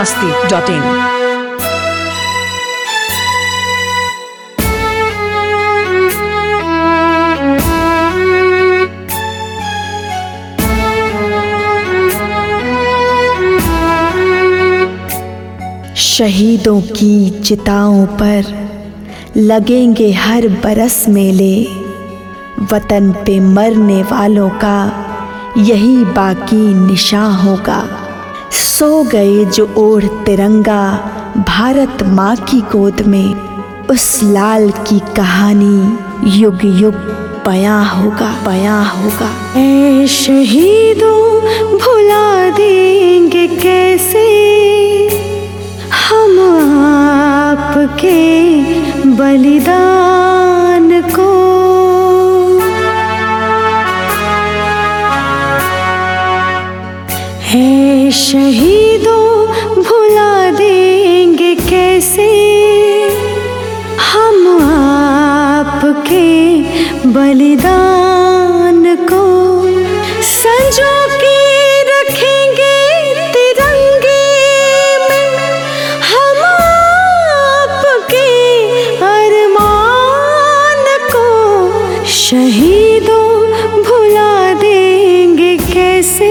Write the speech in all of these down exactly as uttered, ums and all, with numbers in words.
मस्ती dot in. शहीदों की चिताओं पर लगेंगे हर बरस मेले, वतन पे मरने वालों का यही बाकी निशान होगा। सो गए जो ओढ़ तिरंगा भारत माँ की गोद में, उस लाल की कहानी युग युग बयां होगा बयां होगा। ऐ शहीदों भुला देंगे कैसे हम आपके बलिदान को। है शहीदों भुला देंगे कैसे हम आपके बलिदान को। संजो के रखेंगे तिरंगे में हम आपके अरमान को। शहीदों भुला देंगे कैसे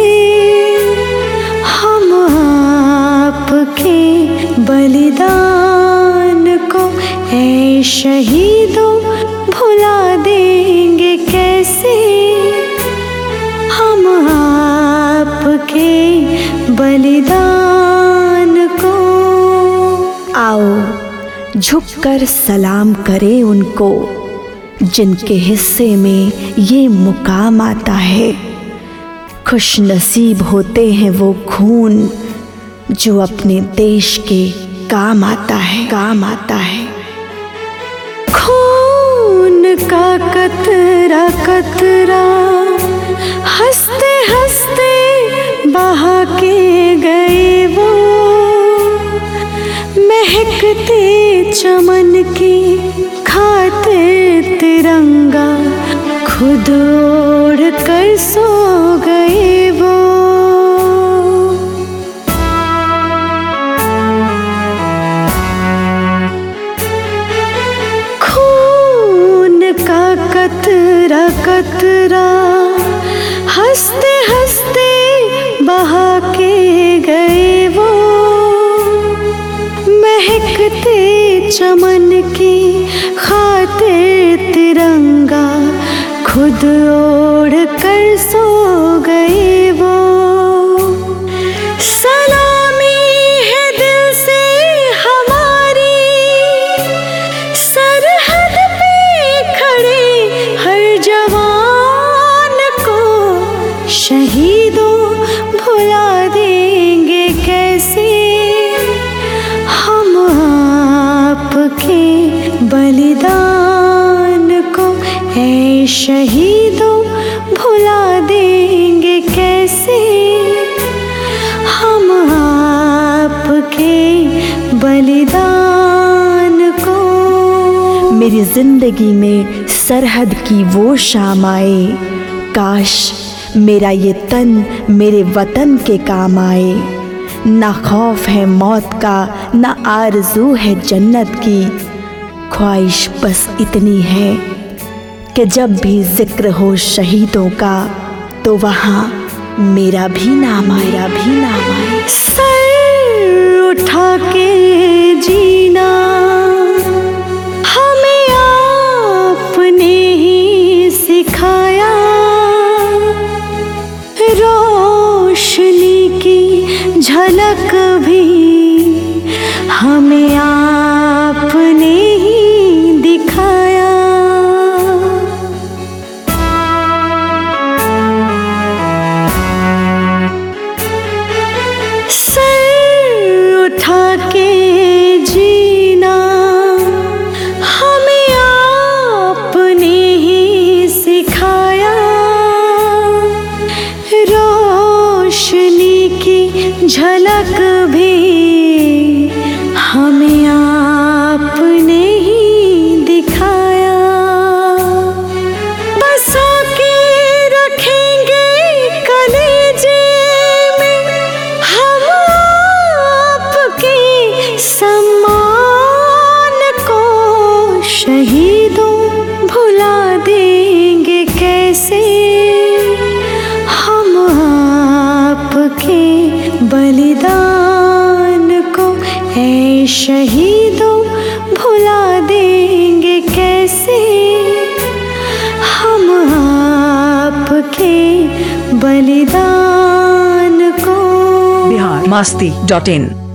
बलिदान को। ऐ शहीदों भुला देंगे कैसे हम आपके बलिदान को। आओ झुककर सलाम करें उनको जिनके हिस्से में ये मुकाम आता है। खुश नसीब होते हैं वो खून जो अपने देश के काम आता है काम आता है। खून का कतरा कतरा हंसते हंसते बहा के गए वो, महकते चमन की खातिर तिरंगा खुद ओढ़ कर सो गए वो। कतरा कतरा हंसते हंसते बहा के गए वो, महकते चमन की खातिर तिरंगा खुद ओढ़ कर सो गए वो। सलामी है दिल से हमारी सरहद पे खड़े हर जवान को। शहीदों भुला देंगे कैसे हम आपके बलिदान को। ऐ शहीदों भुला देंगे कैसे हम आपके बलिदान को। मेरी जिंदगी में सरहद की वो शाम आए, काश मेरा ये तन मेरे वतन के काम आए। ना खौफ है मौत का ना आरज़ू है जन्नत की, ख्वाहिश बस इतनी है कि जब भी जिक्र हो शहीदों का तो वहाँ मेरा भी नाम आए मेरा भी नाम आए। सर उठा के जीना हमें आपने ही सिखाया, रोशनी की झलक भी हमें आपने ही दिखाया। सर उठा के जीना हमें आपने ही सिखाया, रोशनी की झलक भी हमें आपने ही दिखाया। बसा के रखेंगे कलेजे में हम आपके बलिदान को ऐ शहीदों भुला देंगे कैसे हम आपके बलिदान को। बिहार मस्ती डॉट इन।